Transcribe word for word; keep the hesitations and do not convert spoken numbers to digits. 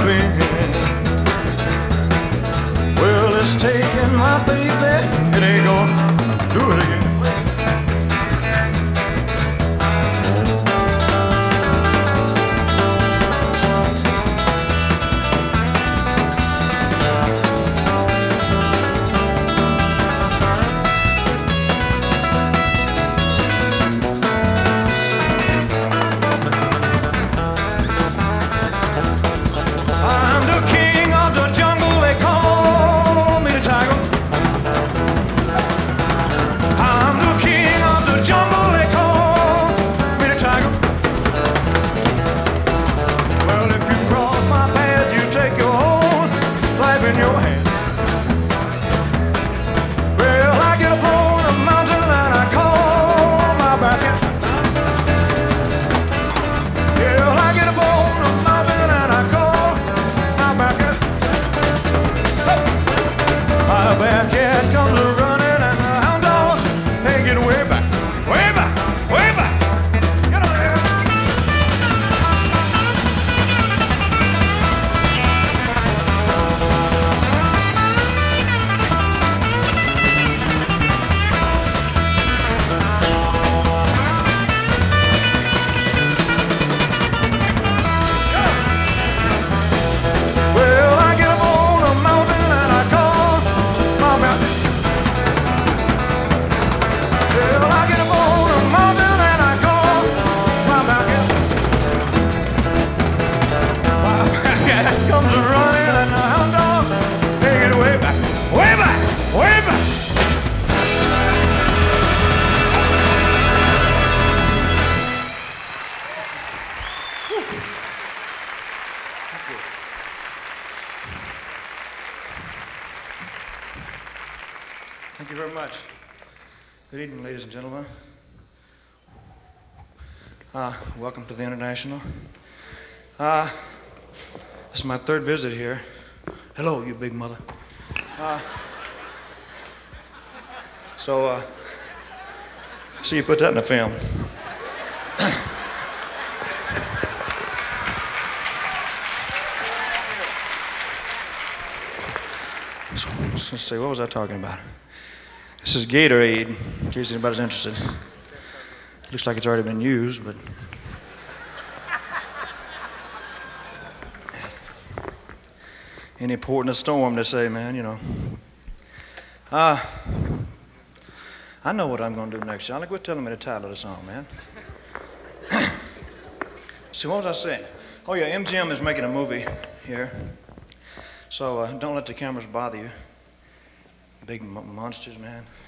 loving. Well, it's taking my baby, it ain't gonna do it again. I'm the king of the jungle, they call me the tiger. I'm the king of the jungle, they call me the tiger. Well, if you cross my path, you take your whole life in your hand. Well, I get up on a mountain and I call my back in. Yeah, I get up on a mountain and I call my back in. My backhead comes a running and the hound dogs, they get way back, way back, way back. Get on there. Well, I get up on a mountain and I call my mountain. Well, I get up on a mountain and I call my mountain. My backhead comes a running and the hound dog, they get way back, way back, way back. Thank you very much. Good evening, ladies and gentlemen. Uh, welcome to the International. Uh, this is my third visit here. Hello, you big mother. Uh, so, uh, see you put that in the film. So, let's see, what was I talking about? This is Gatorade, in case anybody's interested. Looks like it's already been used, but... Any port in a storm, they say, man, you know. Uh, I know what I'm going to do next, Charlie. Quit telling me the title of the song, man. See, what was I saying? Oh, yeah, M G M is making a movie here. So uh, don't let the cameras bother you. Big mo- monsters, man.